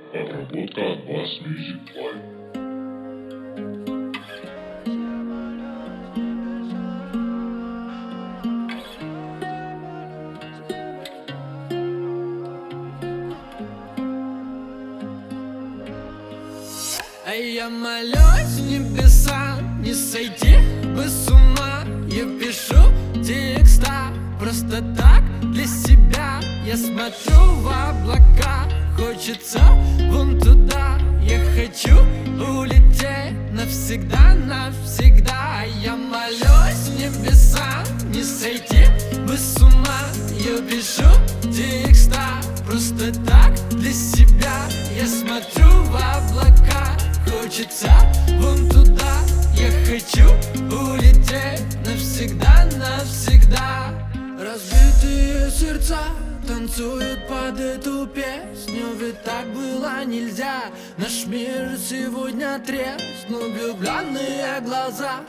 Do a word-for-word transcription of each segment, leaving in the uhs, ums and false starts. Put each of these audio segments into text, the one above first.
Обработка от Bass Music Live. А я молюсь небесам, не сойти бы с ума. Я пишу текста просто так для себя. Я смотрю в облака, хочется вон туда. Я хочу улететь навсегда, навсегда. Я молюсь небесам, не сойти бы с ума. Я пишу текста просто так для себя. Я смотрю в облака, хочется вон туда. Я хочу улететь навсегда, навсегда. Разбитые сердца танцуют под эту песню, ведь так было нельзя. Наш мир сегодня треснул, влюбленные глаза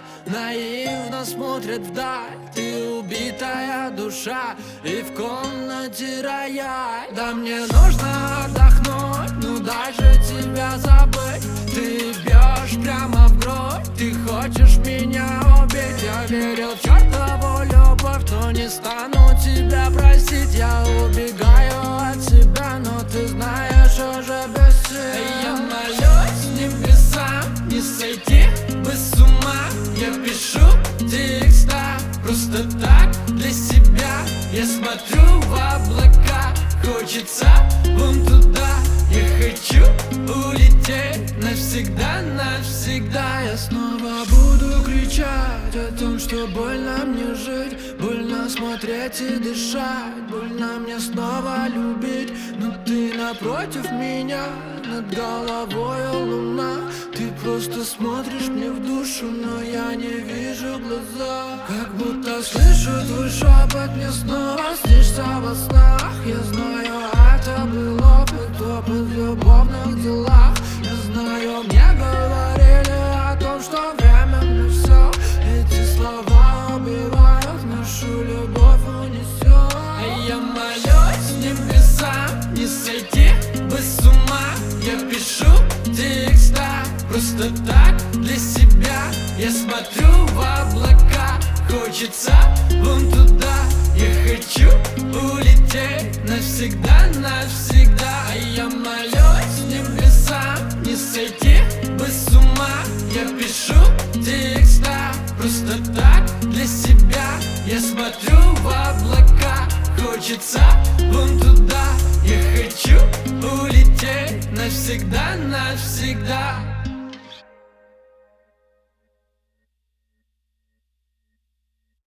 наивно смотрят вдаль. Ты убитая душа, и в комнате рояль. Да мне нужно отдохнуть, ну даже тебя забыть. Ты бьешь прямо в грудь, ты хочешь меня убить. Я верил в чертову любовь, но не стану тебя простить. Я убегаю от себя, но ты знаешь, уже без сил. Я молюсь небесам, не сойти бы с ума. Я пишу текста просто так для себя. Я смотрю в облака, хочется вон туда. Я хочу улететь навсегда, навсегда. Я снова буду кричать о том, что больно мне жить, больно смотреть и дышать, больно мне снова любить. Но ты напротив меня, над головой луна. Ты просто смотришь мне в душу, но я не вижу глаза. Как будто слышу твой шепот, мне снова снишься во снах. Я знаю, это был опыт, опыт в любовных делах. Я знаю, мне говорили о том, что временно все. Эти слова убивают, нашу любовь унесет. А я молюсь небесам, не сойти бы с ума. Я пишу текста просто так для себя. Я смотрю в облака, хочется вон туда. Я хочу улететь навсегда, навсегда. А я молюсь небесам, не сойти бы с ума. Я пишу текста просто так для себя. Я смотрю в облака, хочется вон туда. Я хочу улететь навсегда, навсегда.